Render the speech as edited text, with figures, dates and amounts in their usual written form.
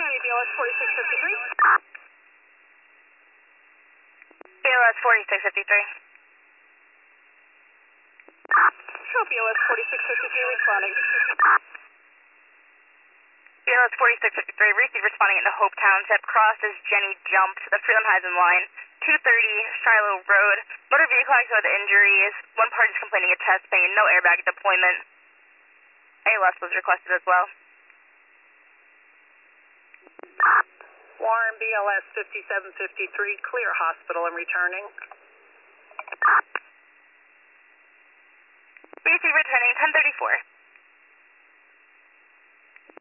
County, BLS 4653. BLS 4653. Show BLS 4653 responding. BLS 4653, receive responding into Hope Township. Crosses Jenny jumped the Freedom Housing line. 230 Shiloh Road. Motor vehicle accident with injuries. One party is complaining of chest pain. No airbag deployment. ALS was requested as well. Warren, BLS 5753, clear hospital and returning. BC returning 1034.